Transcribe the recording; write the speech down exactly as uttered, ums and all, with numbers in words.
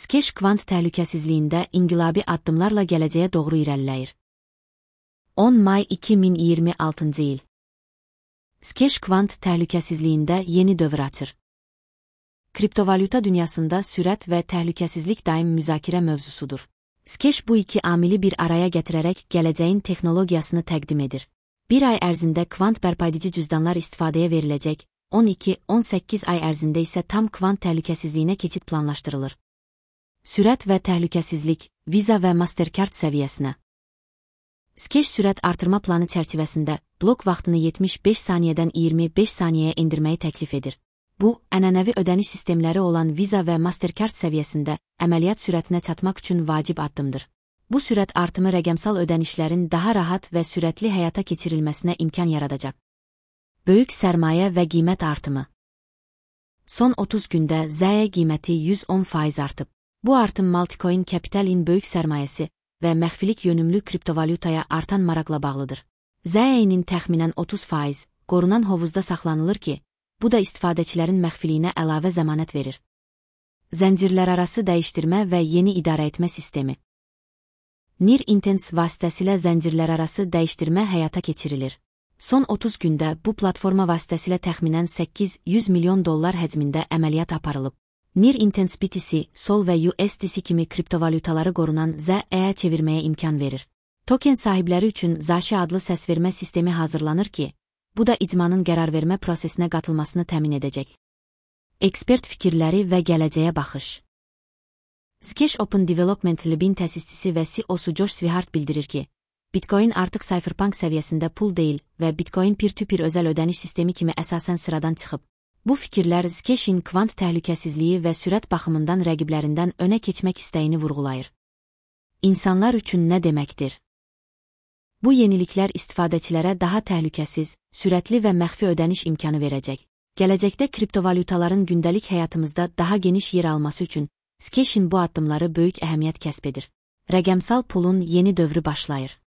Skeş kvant təhlükəsizliyində inqilabi addımlarla gələcəyə doğru irəliləyir. on may iki min iyirmi altıncı il. Skeş kvant təhlükəsizliyində yeni dövr açır. Kriptovalyuta dünyasında sürət və təhlükəsizlik daim müzakirə mövzusudur. Skeş bu iki amili bir araya gətirərək gələcəyin texnologiyasını təqdim edir. Bir ay ərzində kvant bərpaedici cüzdanlar istifadəyə veriləcək, on iki on səkkiz ay ərzində isə tam kvant təhlükəsizliyinə keçid planlaşdırılır. Sürət və təhlükəsizlik, Visa və Mastercard səviyyəsinə. Skeş sürət artırma planı çərçivəsində blok vaxtını yetmiş beş saniyədən iyirmi beş saniyəyə endirməyi təklif edir. Bu, ənənəvi ödəniş sistemləri olan Visa və Mastercard səviyyəsində əməliyyat sürətinə çatmaq üçün vacib addımdır. Bu sürət artımı rəqəmsal ödənişlərin daha rahat və sürətli həyata keçirilməsinə imkan yaradacaq. Böyük sərmayə və qiymət artımı. Son otuz gündə Z E qiyməti yüz on faiz artıb. Bu artım Multicoin Capital'in böyük sərmayəsi və məxfilik yönümlü kriptovalyutaya artan maraqla bağlıdır. Z E-nin təxminən otuz faiz qorunan hovuzda saxlanılır ki, bu da istifadəçilərin məxfiliyinə əlavə zəmanət verir. Zəncirlərarası dəyişdirmə və yeni idarəetmə sistemi. Near Intents vasitəsilə zəncirlərarası dəyişdirmə həyata keçirilir. Son otuz gündə bu platforma vasitəsilə təxminən səkkiz yüz milyon dollar həcmində əməliyyat aparılıb. Near Intents B T C, Sol və U S D C kimi kriptovalyutaları qorunan Z E-yə çevirməyə imkan verir. Token sahibləri üçün Zashi adlı səsvermə sistemi hazırlanır ki, bu da icmanın qərarvermə prosesinə qatılmasını təmin edəcək. Ekspert fikirləri və gələcəyə baxış. Skeş Open Development Lab'in təsisçisi və C E O-su Josh Swihart bildirir ki, Bitcoin artıq Cypherpunk səviyyəsində pul deyil və Bitcoin peer-to-peer özəl ödəniş sistemi kimi əsasən sıradan çıxıb. Bu fikirlər Skesh'in kvant təhlükəsizliyi və sürət baxımından rəqiblərindən önə keçmək istəyini vurğulayır. İnsanlar üçün nə deməkdir? Bu yeniliklər istifadəçilərə daha təhlükəsiz, sürətli və məxfi ödəniş imkanı verəcək. Gələcəkdə kriptovalyutaların gündəlik həyatımızda daha geniş yer alması üçün Skesh'in bu addımları böyük əhəmiyyət kəsb edir. Rəqəmsal pulun yeni dövrü başlayır.